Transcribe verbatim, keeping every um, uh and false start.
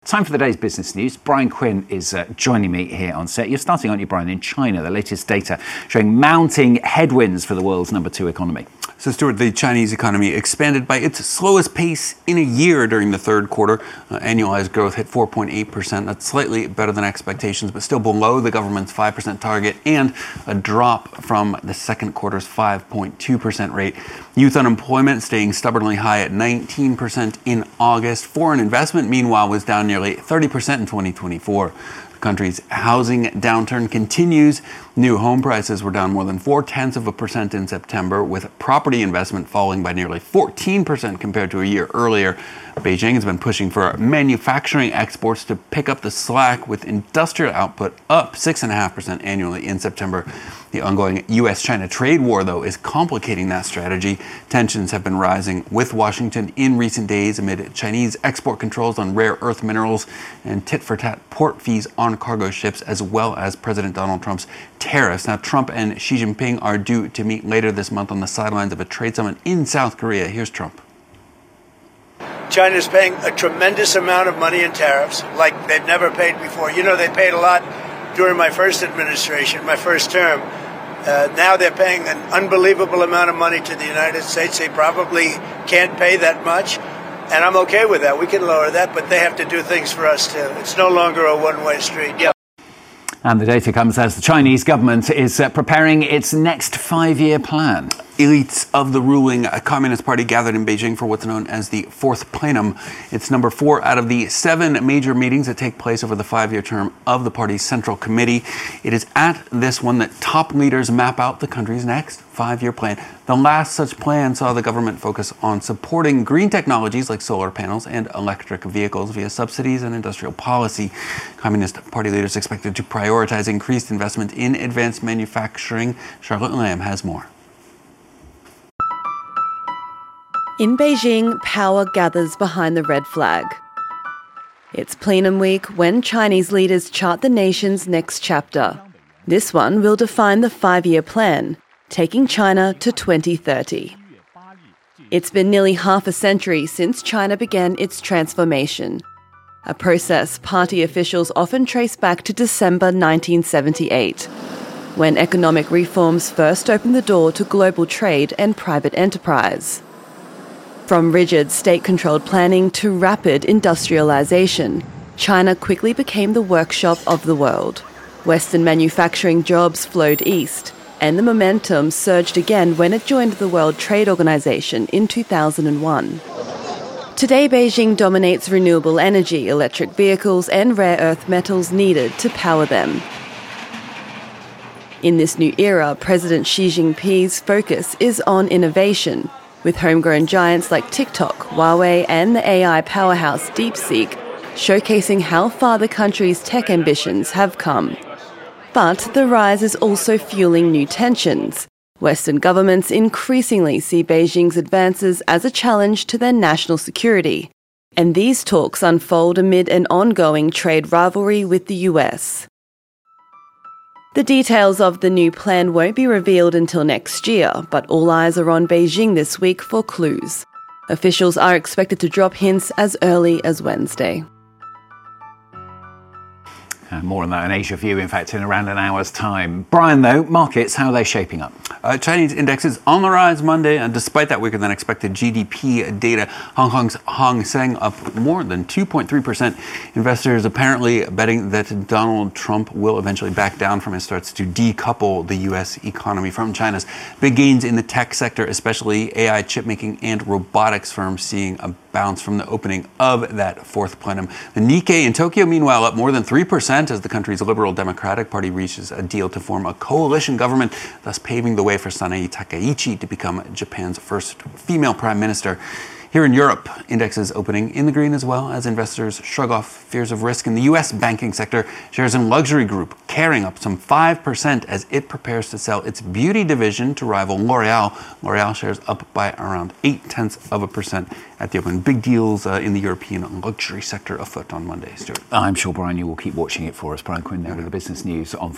Time for the day's business news. Brian Quinn is uh, joining me here on set. You're starting, aren't you, Brian, in China? The latest data showing mounting headwinds for the world's number two economy. So, Stuart, the Chinese economy expanded by its slowest pace in a year during the third quarter. Uh, annualized growth hit four point eight percent. That's slightly better than expectations, but still below the government's five percent target and a drop from the second quarter's five point two percent rate. Youth unemployment staying stubbornly high at nineteen percent in August. Foreign investment, meanwhile, was down nearly thirty percent in twenty twenty-four. The country's housing downturn continues. New home prices were down more than four-tenths of a percent in September, with property investment falling by nearly fourteen percent compared to a year earlier. Beijing has been pushing for manufacturing exports to pick up the slack, with industrial output up six point five percent annually in September. The ongoing U S China trade war, though, is complicating that strategy. Tensions have been rising with Washington in recent days amid Chinese export controls on rare earth minerals and tit-for-tat port fees on cargo ships, as well as President Donald Trump's tariffs. Now, Trump and Xi Jinping are due to meet later this month on the sidelines of a trade summit in South Korea. Here's Trump. China's paying a tremendous amount of money in tariffs like they've never paid before. You know, they paid a lot during my first administration, my first term. Uh, now they're paying an unbelievable amount of money to the United States. They probably can't pay that much, and I'm okay with that. We can lower that, but they have to do things for us, too. It's no longer a one-way street. Yeah. And the data comes as the Chinese government is uh, preparing its next five-year plan. Elites of the ruling Communist Party gathered in Beijing for what's known as the Fourth Plenum. It's number four out of the seven major meetings that take place over the five-year term of the party's Central Committee. It is at this one that top leaders map out the country's next five-year plan. The last such plan saw the government focus on supporting green technologies like solar panels and electric vehicles via subsidies and industrial policy. Communist Party leaders expected to prioritize increased investment in advanced manufacturing. Charlotte Lamb has more. In Beijing, power gathers behind the red flag. It's plenum week when Chinese leaders chart the nation's next chapter. This one will define the five-year plan, taking China to twenty thirty. It's been nearly half a century since China began its transformation, a process party officials often trace back to December nineteen seventy-eight, when economic reforms first opened the door to global trade and private enterprise. From rigid state-controlled planning to rapid industrialization, China quickly became the workshop of the world. Western manufacturing jobs flowed east, and the momentum surged again when it joined the World Trade Organization in two thousand one. Today, Beijing dominates renewable energy, electric vehicles, and rare earth metals needed to power them. In this new era, President Xi Jinping's focus is on innovation, with homegrown giants like TikTok, Huawei, and the A I powerhouse DeepSeek showcasing how far the country's tech ambitions have come. But the rise is also fueling new tensions. Western governments increasingly see Beijing's advances as a challenge to their national security, and these talks unfold amid an ongoing trade rivalry with the U S. The details of the new plan won't be revealed until next year, but all eyes are on Beijing this week for clues. Officials are expected to drop hints as early as Wednesday. Uh, more on that in Asia View, in fact, in around an hour's time. Brian, though, markets, how are they shaping up? Uh, Chinese indexes on the rise Monday, and despite that weaker than expected G D P data, Hong Kong's Hang Seng up more than two point three percent. Investors apparently betting that Donald Trump will eventually back down from his threats to decouple the U S economy from China's. Big gains in the tech sector, especially A I chipmaking and robotics firms, seeing a bounce from the opening of that fourth plenum. The Nikkei in Tokyo, meanwhile, up more than three percent as the country's Liberal Democratic Party reaches a deal to form a coalition government, thus paving the way for Sanae Takaichi to become Japan's first female prime minister. Here in Europe, indexes opening in the green as well as investors shrug off fears of risk in the U S banking sector. Shares in Luxury Group carrying up some five percent as it prepares to sell its beauty division to rival L'Oreal. L'Oreal shares up by around eight tenths of a percent at the open. Big deals uh, in the European luxury sector afoot on Monday, Stuart. I'm sure, Brian, you will keep watching it for us. Brian Quinn there with the business news on